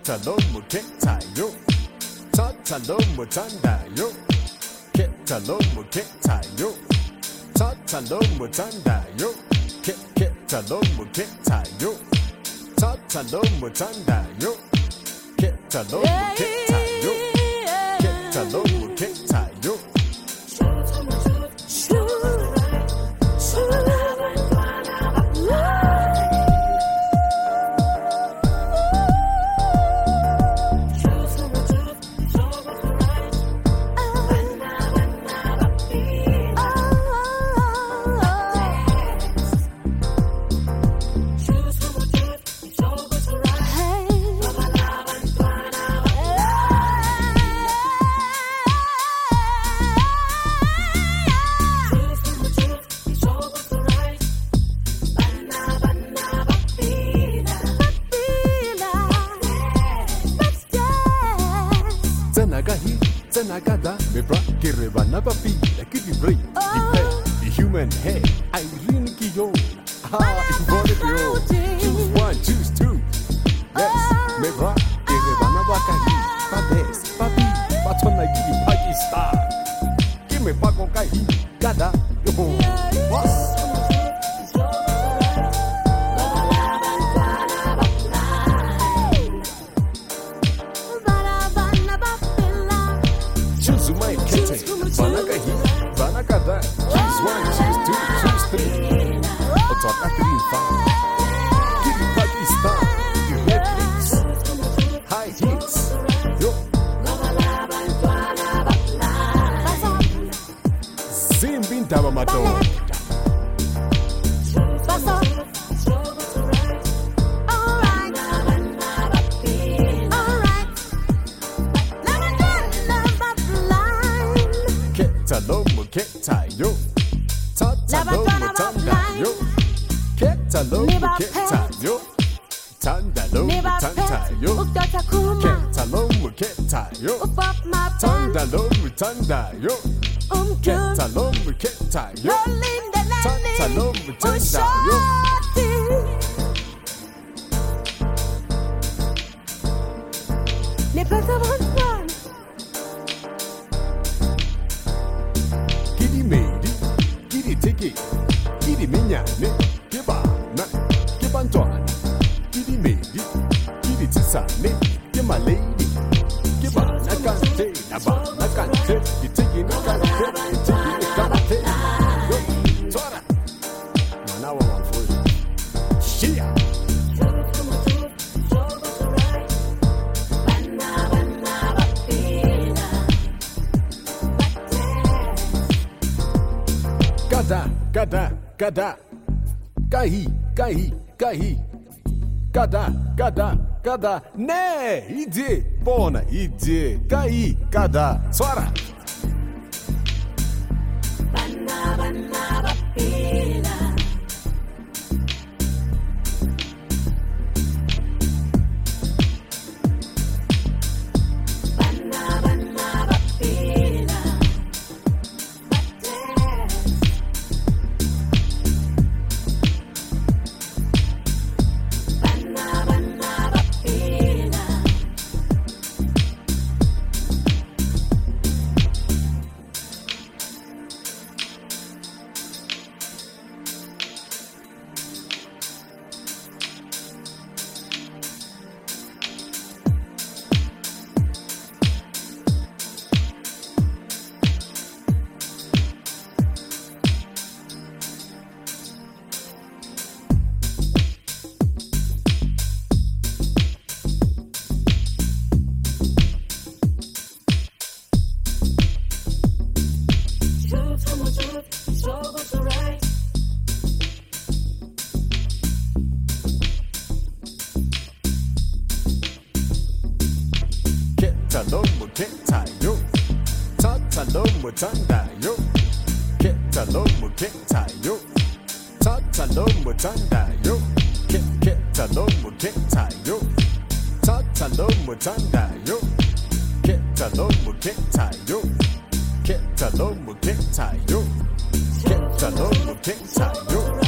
ketalomo ketayo, tatalomo tandayo, ketalomo ketayo, tatalomo tandayo, ketalomo ketayo, tatalomo tandayo, ketalomo ketayo, ketalomo ketayo. Zanagada, me bra, que rebana papi, la que vibre, the human head, Irene Guillaume, choose one, choose two, yes, me bra, que rebana bacari, pades, papi, patona gili, Pakistan, que me pago caí, gada, boss. Vanagada, choose one, choose two, choose three. Talk after you find. Give you Pakistan, you red hits, high hits. Yo. Zimbin Tabamato. Ketalomo ketayo, tatalomo tandayo, ketalomo ketayo, tandalomo tandayo, ketalomo ketayo, tandalomo tandayo, ketalomo ketayo, tatalomo tandayo. Ne pasamos mal. Kiri tiki, kiri minyane, kibana, kibantuana, kiri medi, kiri tisane, kima lady, kibana kante, abana kante, kitiki na kante, kitiki na kante, yo, twara, manawa wafuri, shia. Gada, caí, gada, né, ide, pona, ide, caí, gada, swara. Ketalomo ketayo, tatalomo tandayo, ketalomo ketayo, tatalomo tandayo, ketalomo ketayo, tatalomo tandayo, ketalomo ketayo, ketalomo ketayo, ketalomo ketayo.